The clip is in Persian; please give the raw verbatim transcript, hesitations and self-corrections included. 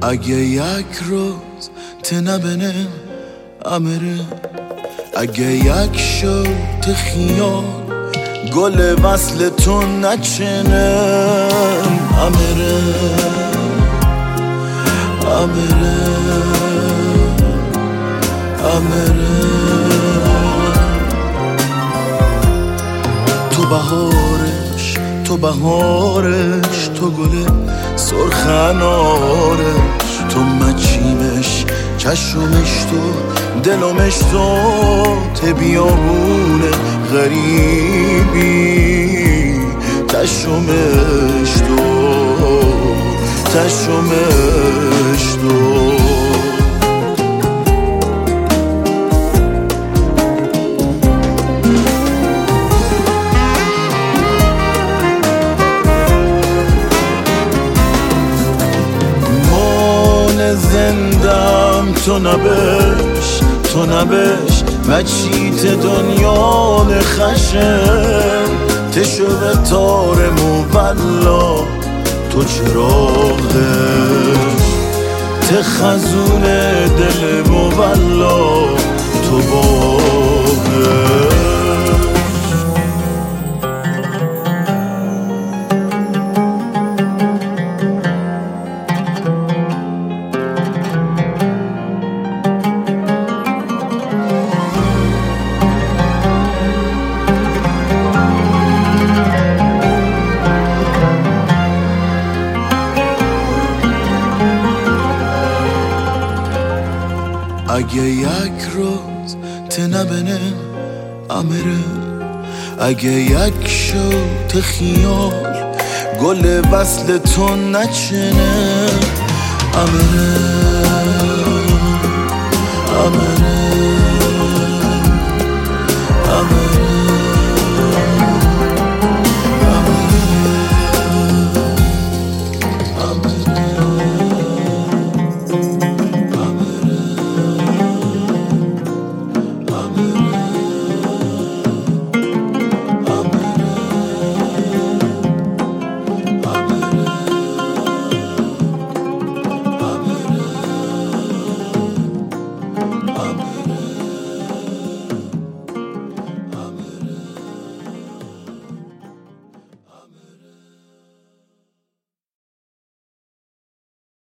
اگه یک روز تنبنه امره، اگه یک شد خیال گل وصل تو نچنه امره امره امره. تو بهارش تو بهارش تو گل سرخنارش، تو مچیمش چشمش تو دلمش تو ته بیابونه غریبی تشمش تو تشمش تو. زندم تو نبش تو نبش مچیت دنیا نخشم تشو به تار مولا تو چراغش تخزون دل مولا تو باغش. اگه یک روز تنبنه امره، اگه یک شد خیال گل وصل تو نچنه امره امره امره.